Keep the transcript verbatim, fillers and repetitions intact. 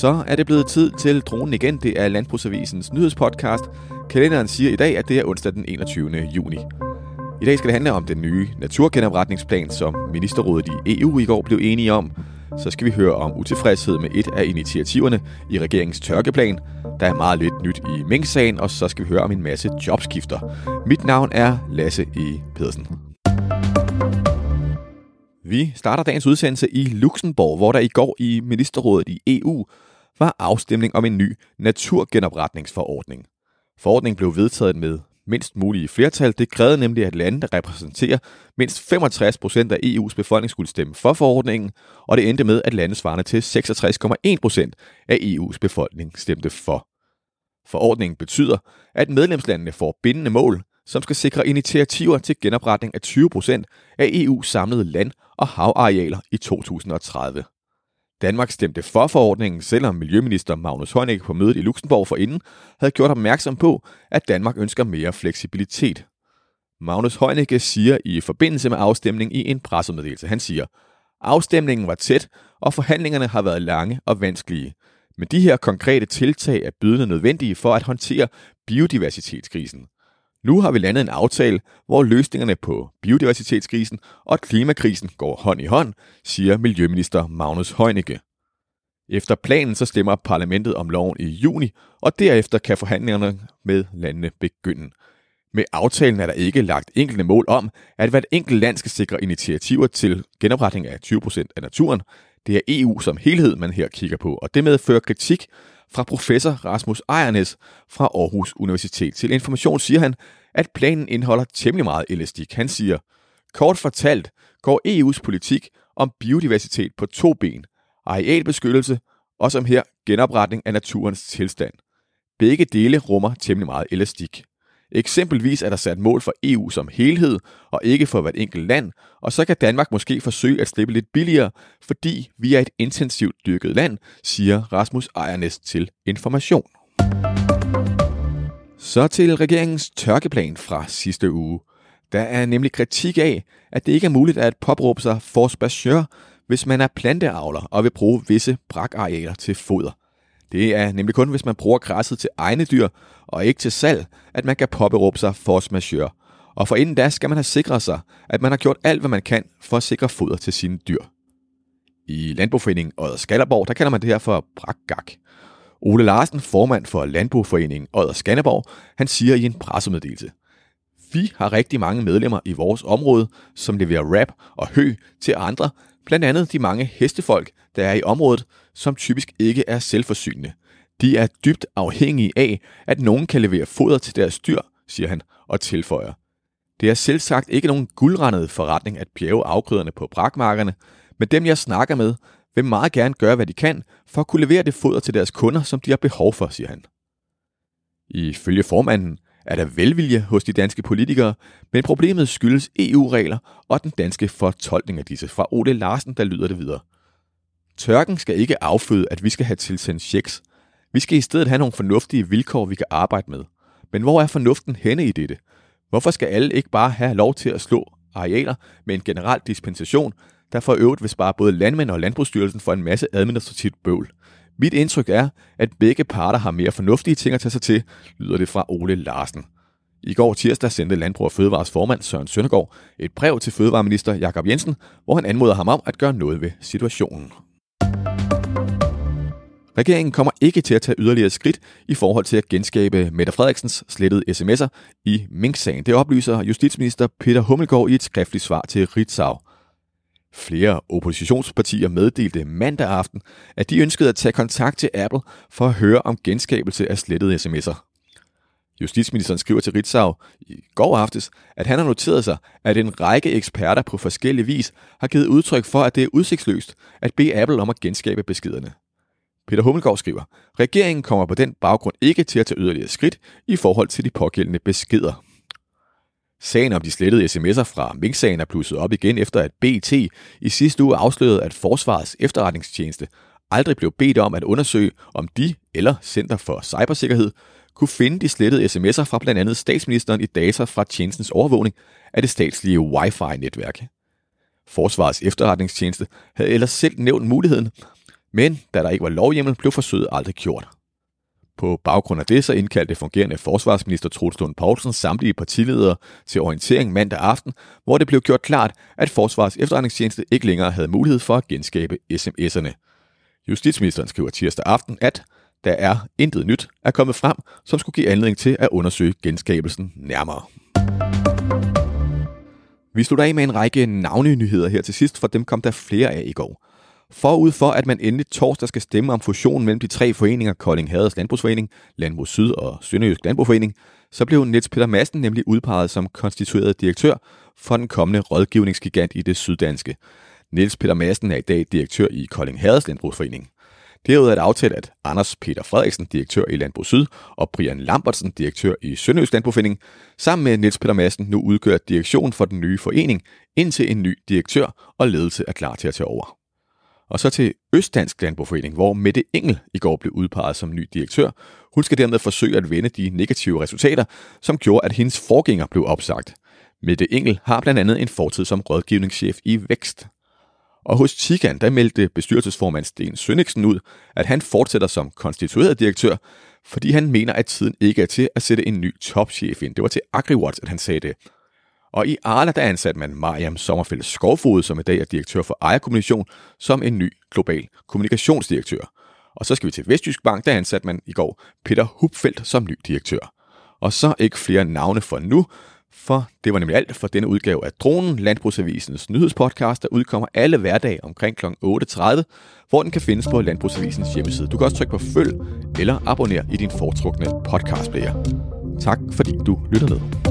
Så er det blevet tid til dronen igen. Det er Landbrugsavisens nyhedspodcast. Kalenderen siger i dag, at det er onsdag den enogtyvende juni. I dag skal det handle om den nye naturgenopretningsplan, som Ministerrådet i E U i går blev enige om. Så skal vi høre om utilfredshed med et af initiativerne i regeringens tørkeplan. Der er meget lidt nyt i minksagen, og så skal vi høre om en masse jobskifter. Mit navn er Lasse E. Pedersen. Vi starter dagens udsendelse i Luxembourg, hvor der i går i Ministerrådet i E U var afstemning om en ny naturgenopretningsforordning. Forordningen blev vedtaget med mindst mulige flertal. Det krævede nemlig, at lande, der repræsenterer mindst femogtres procent af E U's befolkning, skulle stemme for forordningen, og det endte med, at lande svarende til seksogtres komma en procent af E U's befolkning stemte for. Forordningen betyder, at medlemslandene får bindende mål, som skal sikre initiativer til genopretning af tyve procent af E U's samlede land- og havarealer i to tusind og tredive. Danmark stemte for forordningen, selvom miljøminister Magnus Heunicke på mødet i Luxembourg forinden havde gjort opmærksom på, at Danmark ønsker mere fleksibilitet. Magnus Heunicke siger i forbindelse med afstemningen i en pressemeddelelse, han siger, afstemningen var tæt, og forhandlingerne har været lange og vanskelige. Men de her konkrete tiltag er bydende nødvendige for at håndtere biodiversitetskrisen. Nu har vi landet en aftale, hvor løsningerne på biodiversitetskrisen og klimakrisen går hånd i hånd, siger miljøminister Magnus Heunicke. Efter planen så stemmer parlamentet om loven i juni, og derefter kan forhandlingerne med landene begynde. Med aftalen er der ikke lagt enkelte mål om, at hvert enkelt land skal sikre initiativer til genopretning af tyve procent af naturen. Det er E U som helhed, man her kigger på, og det medfører kritik fra professor Rasmus Ejernes fra Aarhus Universitet. Til Information siger han, at planen indeholder temmelig meget elastik. Han siger, kort fortalt går E U's politik om biodiversitet på to ben, arealbeskyttelse og som her genopretning af naturens tilstand. Begge dele rummer temmelig meget elastik. Eksempelvis er der sat mål for E U som helhed og ikke for hvert enkelt land, og så kan Danmark måske forsøge at slippe lidt billigere, fordi vi er et intensivt dyrket land, siger Rasmus Ejernes til Information. Så til regeringens tørkeplan fra sidste uge. Der er nemlig kritik af, at det ikke er muligt at påberåbe sig force majeure, hvis man er planteavler og vil bruge visse brakarealer til foder. Det er nemlig kun, hvis man bruger græsset til egne dyr og ikke til salg, at man kan påberåbe sig force majeure. Og forinden da skal man have sikret sig, at man har gjort alt, hvad man kan for at sikre foder til sine dyr. I Landboforeningen Odder Skanderborg, der kalder man det her for brakgak. Ole Larsen, formand for Landboforeningen Odder Skanderborg, han siger i en pressemeddelelse: vi har rigtig mange medlemmer i vores område, som leverer rap og hø til andre, blandt andet de mange hestefolk, der er i området, som typisk ikke er selvforsynende. De er dybt afhængige af, at nogen kan levere foder til deres dyr, siger han og tilføjer. Det er selvsagt ikke nogen guldrandet forretning at bjerge afgrøderne på brakmarkerne, men dem jeg snakker med, vil meget gerne gøre, hvad de kan, for at kunne levere det foder til deres kunder, som de har behov for, siger han. Ifølge formanden er der velvilje hos de danske politikere, men problemet skyldes E U-regler og den danske fortolkning af disse. Fra Ole Larsen, der lyder det videre. Tørken skal ikke afføde, at vi skal have tilsendt checks. Vi skal i stedet have nogle fornuftige vilkår, vi kan arbejde med. Men hvor er fornuften henne i dette? Hvorfor skal alle ikke bare have lov til at slå arealer med en generel dispensation, der for øvrigt vil spare både landmænd og Landbrugsstyrelsen for en masse administrativt bøvl? Mit indtryk er, at begge parter har mere fornuftige ting at tage sig til, lyder det fra Ole Larsen. I går tirsdag sendte Landbrug og Fødevares formand Søren Søndergaard et brev til fødevareminister Jakob Jensen, hvor han anmoder ham om at gøre noget ved situationen. Regeringen kommer ikke til at tage yderligere skridt i forhold til at genskabe Mette Frederiksens slettede sms'er i minksagen. Det oplyser justitsminister Peter Hummelgaard i et skriftligt svar til Ritzau. Flere oppositionspartier meddelte mandag aften, at de ønskede at tage kontakt til Apple for at høre om genskabelse af slettede sms'er. Justitsministeren skriver til Ritzau i går aftes, at han har noteret sig, at en række eksperter på forskellige vis har givet udtryk for, at det er udsigtsløst at bede Apple om at genskabe beskederne. Peter Hummelgaard skriver, regeringen kommer på den baggrund ikke til at tage yderligere skridt i forhold til de pågældende beskeder. Sagen om de slettede sms'er fra minksagen er plusset op igen efter at B T i sidste uge afslørede, at Forsvarets efterretningstjeneste aldrig blev bedt om at undersøge, om de eller Center for Cybersikkerhed kunne finde de slettede sms'er fra blandt andet statsministeren i data fra tjenestens overvågning af det statslige Wi-Fi-netværk. Forsvarets efterretningstjeneste havde ellers selv nævnt muligheden, Men da der ikke var lovhjemmel, blev forsøget aldrig gjort. På baggrund af det så indkaldte fungerende forsvarsminister Troels Lund Poulsen samtlige partiledere til orientering mandag aften, hvor det blev gjort klart, at Forsvarets Efterretningstjeneste ikke længere havde mulighed for at genskabe sms'erne. Justitsministeren skriver tirsdag aften, at der er intet nyt er kommet frem, som skulle give anledning til at undersøge genskabelsen nærmere. Vi slutter af med en række navnenyheder her til sidst, for dem kom der flere af i går. Forud for, at man endelig torsdag skal stemme om fusionen mellem de tre foreninger, Kolding Haders Landbrugsforening, Landbrug Syd og Sønderjysk Landbrugsforening, så blev Niels Peter Madsen nemlig udpeget som konstitueret direktør for den kommende rådgivningsgigant i det syddanske. Niels Peter Madsen er i dag direktør i Kolding Haders Landbrugsforening. Derudover er det aftalt, at Anders Peter Frederiksen, direktør i Landbrug Syd, og Brian Lambertsen, direktør i Sønderjysk Landbrugsforening, sammen med Niels Peter Madsen nu udgør direktion for den nye forening, indtil en ny direktør og ledelse er klar til at tage over. Og så til Østdansk Landbrugsforening, hvor Mette Engel i går blev udpeget som ny direktør. Hun skal dermed forsøge at vende de negative resultater, som gjorde, at hendes forgænger blev opsagt. Mette Engel har blandt andet en fortid som rådgivningschef i Vækst. Og hos Tican, der meldte bestyrelsesformand Sten Sønniksen ud, at han fortsætter som konstitueret direktør, fordi han mener, at tiden ikke er til at sætte en ny topchef ind. Det var til AgriWatch, at han sagde det. Og i Arla, der ansatte man Mariam Sommerfeldt Skovfod, som i dag er direktør for ejerkommunikation, som en ny global kommunikationsdirektør. Og så skal vi til Vestjysk Bank, der ansatte man i går Peter Hupfeldt som ny direktør. Og så ikke flere navne for nu, for det var nemlig alt for denne udgave af Dronen, Landbrugsavisens nyhedspodcast, der udkommer alle hverdage omkring klokken otte tredive, hvor den kan findes på Landbrugsavisens hjemmeside. Du kan også trykke på følg eller abonner i din foretrukne podcastplayer. Tak fordi du lytter med.